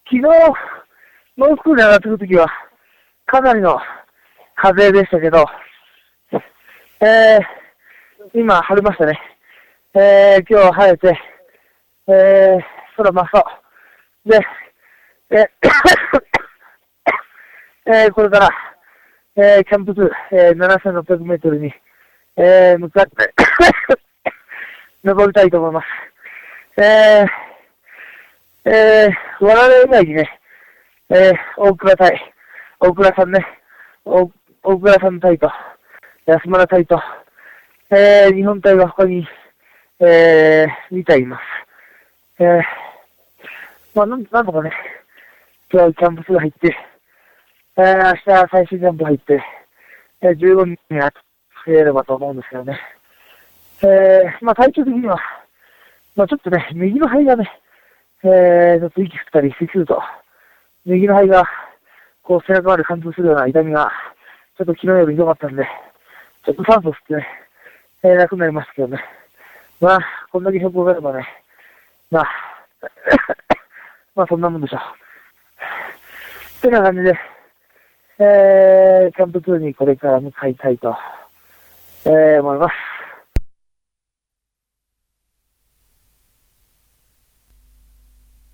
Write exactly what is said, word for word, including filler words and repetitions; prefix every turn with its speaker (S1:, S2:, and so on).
S1: 昨日、ノースクールに上がってくるときは、かなりの風でしたけど、えー、今、晴れましたね。えー、今日は晴れて、えー、空真っ青。で、えーえー、これから、えー、キャンプツー、えー、ななせんろっぴゃくメートルに、えー、向かって、登りたいと思います。えー、えー、我々以外にね、えー、大倉隊、大倉さんね、大大倉さん隊と、安村隊と、えー、日本隊が他に、えー、に隊います。えー、まあ、なん、なんとかね、今日キャンプツー入って、えー、明日最終キャンプ入って、えー、じゅうごにんに増えればと思うんですけどね。えー、まあ体調的には、まあちょっとね、右の肺がね、えー、ちょっと息吸ったり息すると、右の肺が、こう背中まで貫通するような痛みが、ちょっと昨日よりひどかったんで、ちょっと酸素吸ってね、えー、楽になりましたけどね。まあ、こんだけ標高があればね、まあ、まあそんなもんでしょう。ってな感じで、えー、キャンプツーにこれから向かいたいと、えー、思います。